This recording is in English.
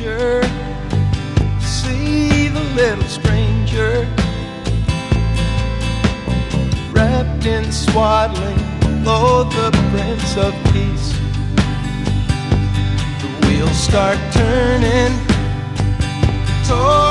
danger. See the little stranger wrapped in swaddling, lo, the Prince of Peace. The wheels start turning toward